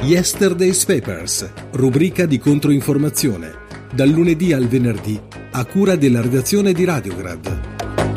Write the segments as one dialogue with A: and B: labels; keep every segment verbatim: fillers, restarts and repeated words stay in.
A: Yesterday's Papers, rubrica di controinformazione, dal lunedì al venerdì, a cura della redazione di Radiograd.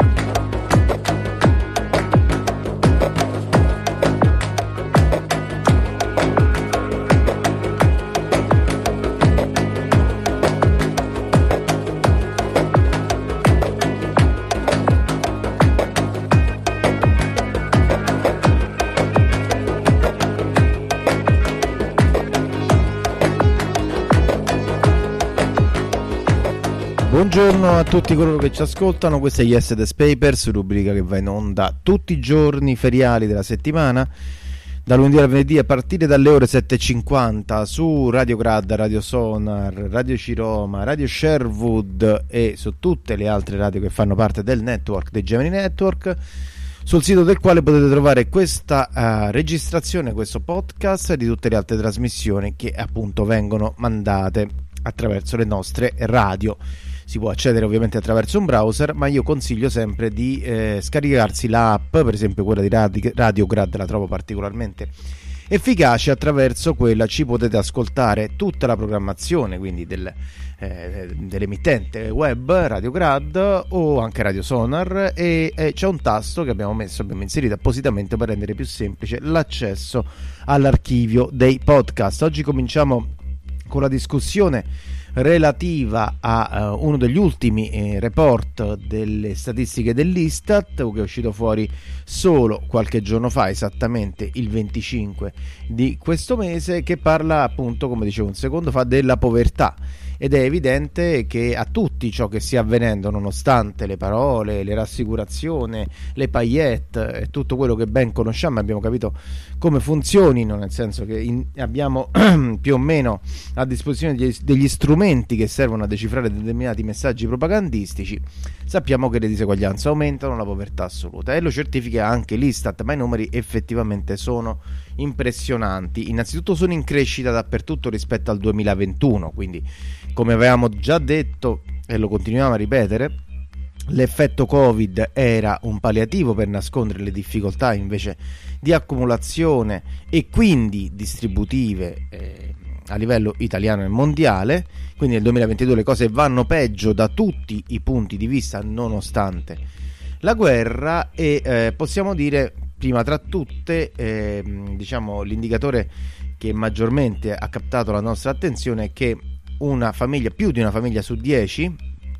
B: Buongiorno a tutti coloro che ci ascoltano, questo è Yesterday's Papers, rubrica che va in onda tutti i giorni feriali della settimana, da lunedì al venerdì a partire dalle ore sette e cinquanta su Radiograd, Radio Sonar, Radio Ciroma, Radio Sherwood e su tutte le altre radio che fanno parte del network dei Gemini Network, sul sito del quale potete trovare questa uh, registrazione, questo podcast e di tutte le altre trasmissioni che appunto vengono mandate attraverso le nostre radio. Si può accedere ovviamente attraverso un browser, ma io consiglio sempre di eh, scaricarsi l'app, per esempio quella di Radio, Radiograd la trovo particolarmente efficace, attraverso quella ci potete ascoltare tutta la programmazione, quindi del, eh, dell'emittente web Radiograd o anche Radio Sonar, e, e c'è un tasto che abbiamo messo, abbiamo inserito appositamente per rendere più semplice l'accesso all'archivio dei podcast. Oggi cominciamo con la discussione relativa a uh, uno degli ultimi eh, report delle statistiche dell'Istat, che è uscito fuori solo qualche giorno fa, esattamente il venticinque di questo mese, che parla appunto, come dicevo un secondo fa, della povertà. Ed è evidente che a tutti ciò che stia avvenendo, nonostante le parole, le rassicurazioni, le paillette e tutto quello che ben conosciamo, abbiamo capito come funzionino, nel senso che in, abbiamo più o meno a disposizione degli, degli strumenti che servono a decifrare determinati messaggi propagandistici, sappiamo che le diseguaglianze aumentano, la povertà assoluta, e lo certifica anche l'Istat, ma i numeri effettivamente sono impressionanti. Innanzitutto sono in crescita dappertutto rispetto al duemilaventuno, quindi come avevamo già detto e lo continuiamo a ripetere, l'effetto Covid era un palliativo per nascondere le difficoltà invece di accumulazione e quindi distributive eh, a livello italiano e mondiale. Quindi nel duemilaventidue le cose vanno peggio da tutti i punti di vista, nonostante la guerra, e eh, possiamo dire, prima tra tutte, eh, diciamo l'indicatore che maggiormente ha captato la nostra attenzione è che una famiglia, più di una famiglia su dieci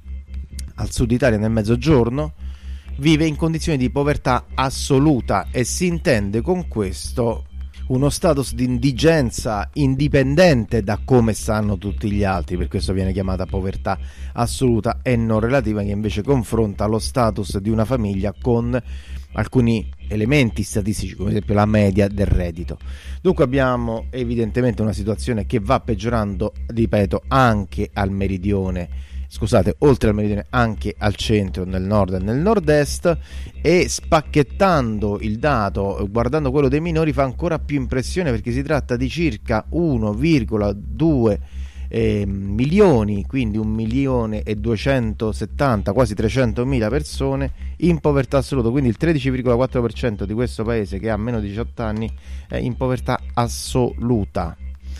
B: al sud Italia, nel mezzogiorno, vive in condizioni di povertà assoluta, e si intende con questo uno status di indigenza indipendente da come stanno tutti gli altri. Per questo viene chiamata povertà assoluta e non relativa, che invece confronta lo status di una famiglia con alcuni elementi statistici, come ad esempio la media del reddito. Dunque abbiamo evidentemente una situazione che va peggiorando, ripeto, anche al meridione, scusate, oltre al meridione anche al centro, nel nord e nel nord-est, e spacchettando il dato, guardando quello dei minori, fa ancora più impressione, perché si tratta di circa uno virgola due eh, milioni, quindi un milione e duecentosettanta, quasi trecentomila persone in povertà assoluta, quindi il tredici virgola quattro per cento di questo paese che ha meno di diciotto anni è in povertà assoluta.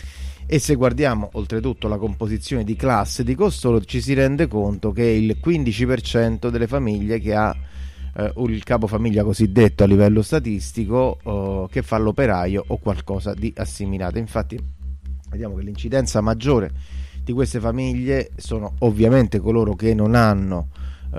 B: E se guardiamo oltretutto la composizione di classe di costoro, ci si rende conto che il quindici per cento delle famiglie che ha eh, il capofamiglia cosiddetto a livello statistico, eh, che fa l'operaio o qualcosa di assimilato. Infatti vediamo che l'incidenza maggiore di queste famiglie sono ovviamente coloro che non hanno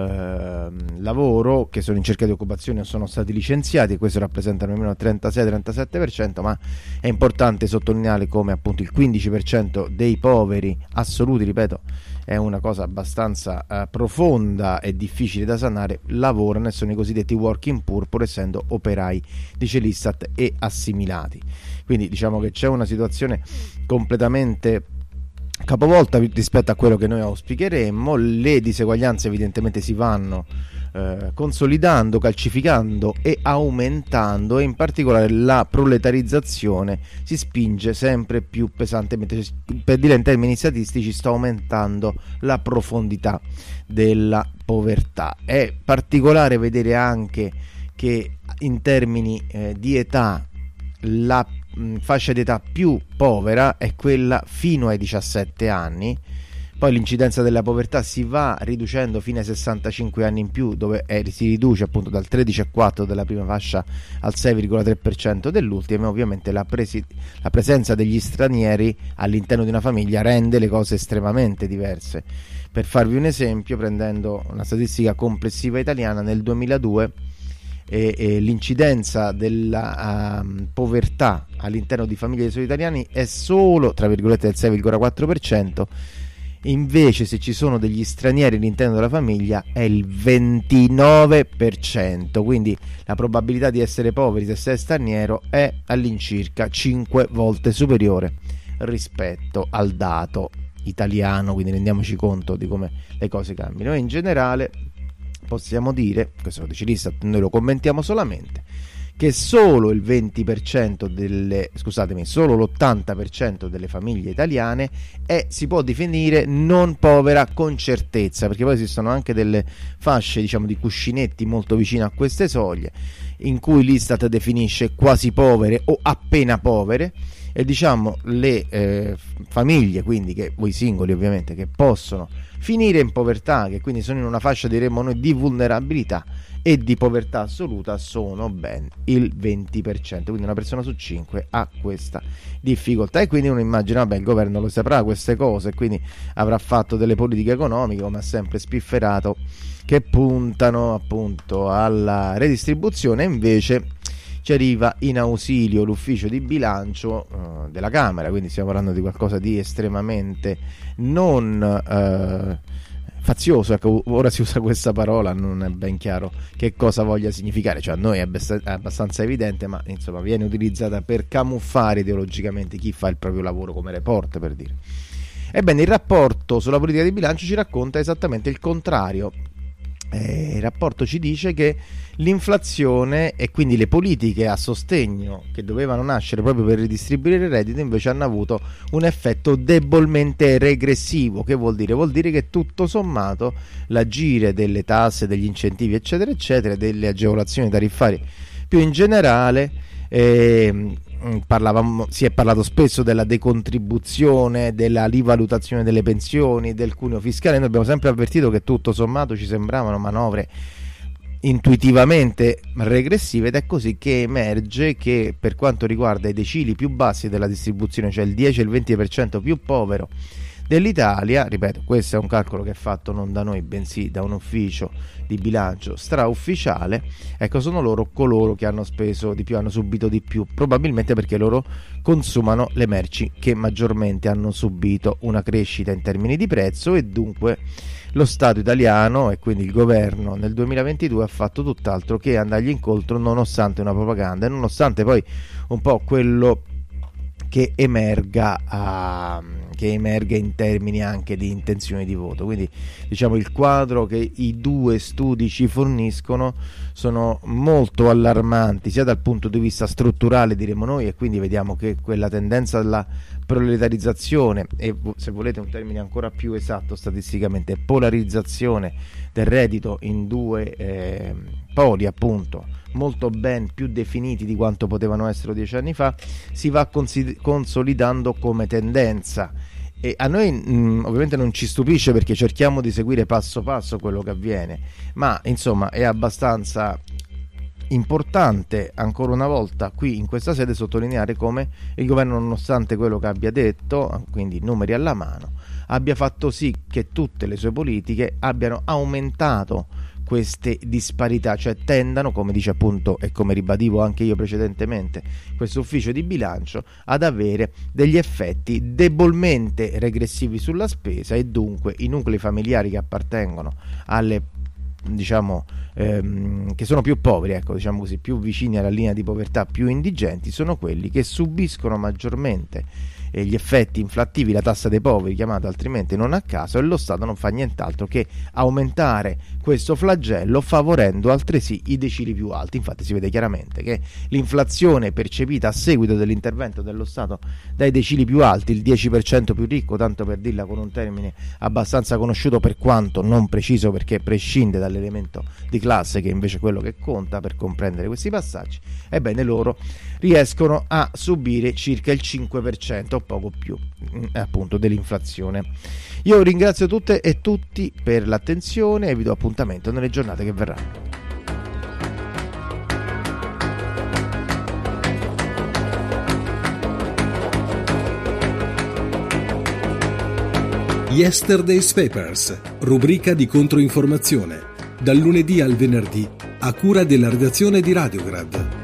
B: eh, lavoro, che sono in cerca di occupazione o sono stati licenziati, e questo rappresenta almeno il trentasei trentasette per cento, ma è importante sottolineare come appunto il quindici per cento dei poveri assoluti, ripeto, è una cosa abbastanza eh, profonda e difficile da sanare, lavorano e sono i cosiddetti working poor, pur essendo operai, dice l'Istat, e assimilati. Quindi diciamo che c'è una situazione completamente capovolta rispetto a quello che noi auspicheremmo. Le diseguaglianze evidentemente si vanno eh, consolidando, calcificando e aumentando, e in particolare la proletarizzazione si spinge sempre più pesantemente. Per dire in termini statistici, sta aumentando la profondità della povertà. È particolare vedere anche che in termini eh, di età la mh, fascia d'età più povera è quella fino ai diciassette anni. Poi l'incidenza della povertà si va riducendo fino ai sessantacinque anni in più, dove è, si riduce appunto dal tredici virgola quattro della prima fascia al sei virgola tre per cento dell'ultima. Ovviamente la, presi- la presenza degli stranieri all'interno di una famiglia rende le cose estremamente diverse. Per farvi un esempio, prendendo una statistica complessiva italiana, nel duemiladue e, e l'incidenza della uh, povertà all'interno di famiglie dei soli italiani è solo, tra virgolette, del sei virgola quattro per cento. Invece se ci sono degli stranieri all'interno della famiglia è il ventinove per cento, quindi la probabilità di essere poveri se sei straniero è all'incirca cinque volte superiore rispetto al dato italiano, quindi rendiamoci conto di come le cose cambiano. E in generale possiamo dire, questo lo dice l'Istat, noi lo commentiamo solamente, che solo il venti per cento delle, scusatemi, solo l'ottanta per cento delle famiglie italiane è, si può definire non povera con certezza, perché poi esistono anche delle fasce, diciamo, di cuscinetti molto vicine a queste soglie, in cui l'Istat definisce quasi povere o appena povere, e diciamo le eh, famiglie, quindi che voi singoli ovviamente, che possono finire in povertà, che quindi sono in una fascia, diremmo noi, di vulnerabilità e di povertà assoluta, sono ben il venti per cento, quindi una persona su cinque ha questa difficoltà. E quindi uno immagina, vabbè, il governo lo saprà queste cose, quindi avrà fatto delle politiche economiche, come ha sempre spifferato, che puntano appunto alla redistribuzione. Invece ci arriva in ausilio l'ufficio di bilancio uh, della Camera, quindi stiamo parlando di qualcosa di estremamente non uh, fazioso, ecco, ora si usa questa parola, non è ben chiaro che cosa voglia significare, cioè a noi è abbastanza evidente, ma insomma viene utilizzata per camuffare ideologicamente chi fa il proprio lavoro, come report, per dire. Ebbene, il rapporto sulla politica di bilancio ci racconta esattamente il contrario. Eh, il rapporto ci dice che l'inflazione e quindi le politiche a sostegno, che dovevano nascere proprio per ridistribuire il reddito, invece hanno avuto un effetto debolmente regressivo. Che vuol dire? Vuol dire che tutto sommato l'agire delle tasse, degli incentivi eccetera eccetera, delle agevolazioni tariffarie più in generale, eh, Parlavamo, si è parlato spesso della decontribuzione, della rivalutazione delle pensioni, del cuneo fiscale. Noi abbiamo sempre avvertito che tutto sommato ci sembravano manovre intuitivamente regressive, ed è così che emerge che per quanto riguarda i decili più bassi della distribuzione, cioè il dieci e il venti per cento più povero dell'Italia, ripeto, questo è un calcolo che è fatto non da noi bensì da un ufficio di bilancio straufficiale, ecco, sono loro coloro che hanno speso di più, hanno subito di più, probabilmente perché loro consumano le merci che maggiormente hanno subito una crescita in termini di prezzo, e dunque lo Stato italiano e quindi il governo nel duemilaventidue ha fatto tutt'altro che andargli incontro, nonostante una propaganda e nonostante poi un po' quello che emerga uh, che emerga in termini anche di intenzioni di voto. Quindi diciamo il quadro che i due studi ci forniscono sono molto allarmanti, sia dal punto di vista strutturale, diremo noi, e quindi vediamo che quella tendenza alla proletarizzazione e, se volete un termine ancora più esatto statisticamente, polarizzazione del reddito in due eh, poli appunto molto ben più definiti di quanto potevano essere dieci anni fa, si va consid- consolidando come tendenza. E a noi mh, ovviamente non ci stupisce, perché cerchiamo di seguire passo passo quello che avviene, ma insomma è abbastanza importante ancora una volta qui in questa sede sottolineare come il governo, nonostante quello che abbia detto, quindi numeri alla mano, abbia fatto sì che tutte le sue politiche abbiano aumentato queste disparità, cioè tendano, come dice appunto e come ribadivo anche io precedentemente questo ufficio di bilancio, ad avere degli effetti debolmente regressivi sulla spesa, e dunque i nuclei familiari che appartengono alle, diciamo, ehm, che sono più poveri, ecco, diciamo così, più vicini alla linea di povertà, più indigenti, sono quelli che subiscono maggiormente eh, gli effetti inflattivi, la tassa dei poveri chiamata altrimenti non a caso, e lo Stato non fa nient'altro che aumentare questo flagello favorendo altresì i decili più alti. Infatti si vede chiaramente che l'inflazione percepita a seguito dell'intervento dello Stato dai decili più alti, il dieci per cento più ricco, tanto per dirla con un termine abbastanza conosciuto per quanto non preciso, perché prescinde dall'elemento di classe che è invece quello che conta per comprendere questi passaggi, ebbene loro riescono a subire circa il cinque per cento o poco più appunto dell'inflazione. Io ringrazio tutte e tutti per l'attenzione e vi do appuntamento nelle giornate che verranno.
A: Yesterday's Papers, rubrica di controinformazione, dal lunedì al venerdì a cura della redazione di Radiograd.